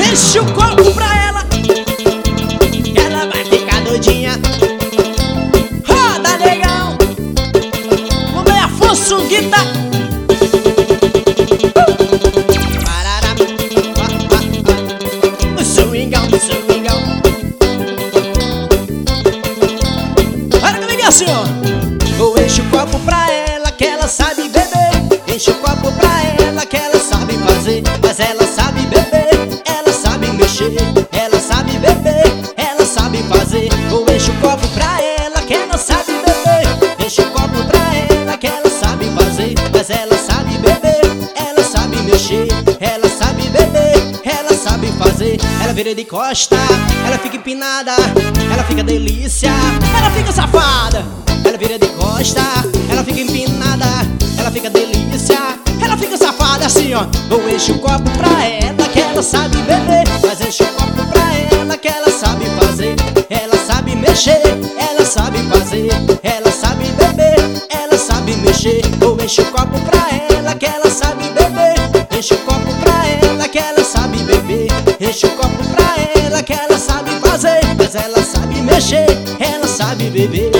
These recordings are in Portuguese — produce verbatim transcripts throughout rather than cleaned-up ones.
Enche o copo pra ela, ela vai ficar doidinha. Roda legal, o meu Afonso Guita. Parará, o swingão, o swingão. Olha comigo assim, ó. Eu encho o copo pra ela que ela sabe beber. Enche o copo pra ela que ela sabe fazer. Mas ela sabe beber, ela sabe mexer. Ela sabe beber, ela sabe fazer. Eu encho o copo pra ela que ela sabe beber. Enche o copo pra ela que ela sabe fazer. Mas ela sabe beber, ela sabe mexer. Ela sabe beber, ela sabe fazer. Ela vira de costa, ela fica empinada. Ela fica delícia, ela fica safada. Ela vira de costa, ela fica empinada. Ela fica delícia, ela fica safada assim, ó. Eu encho o copo pra ela que ela sabe beber. Mas encho o copo pra ela que ela sabe fazer. Ela sabe mexer, ela sabe fazer. Ela sabe beber, ela sabe mexer. Eu encho o copo pra ela que ela sabe beber. Encho o copo pra ela que ela sabe beber. Encho o copo pra ela que ela sabe fazer. Mas ela sabe mexer, ela sabe beber.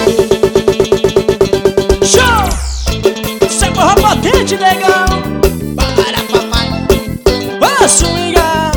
Potente, negão. Para, papai. Vou swingar.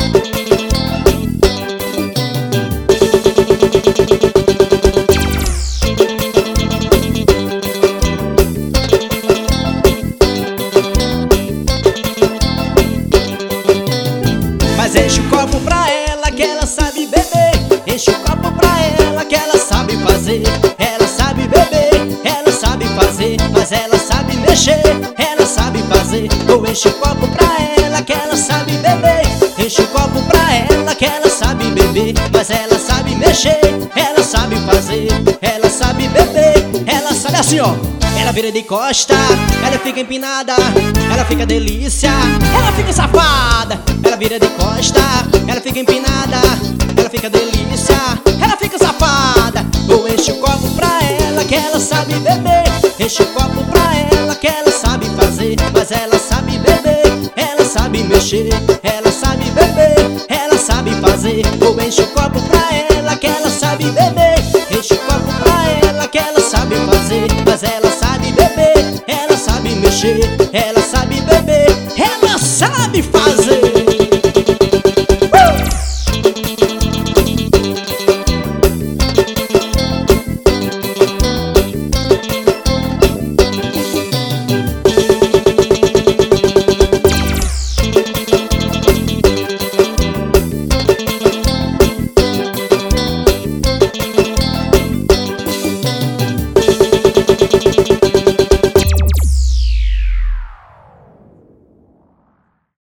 Mas enche o copo pra ela que ela sabe beber. Enche o copo pra ela que ela sabe fazer. Ela sabe beber, ela sabe fazer. Mas ela sabe mexer, ela sabe fazer. Eu encho o copo pra ela que ela sabe beber. Encho o copo pra ela que ela sabe beber. Mas ela sabe mexer, ela sabe fazer. Ela sabe beber, ela sabe assim, ó. Ela vira de costa, ela fica empinada. Ela fica delícia, ela fica safada. Ela vira de costa, ela fica empinada. Ela fica delícia, ela fica safada. Eu encho o copo pra ela que ela sabe beber. Enche o copo pra ela que ela sabe fazer. Mas ela sabe beber, ela sabe mexer. Ela sabe beber, ela sabe fazer. Eu encho o copo pra ela que ela sabe beber. Enche o copo pra ela que ela sabe fazer. Mas ela sabe beber, ela sabe mexer.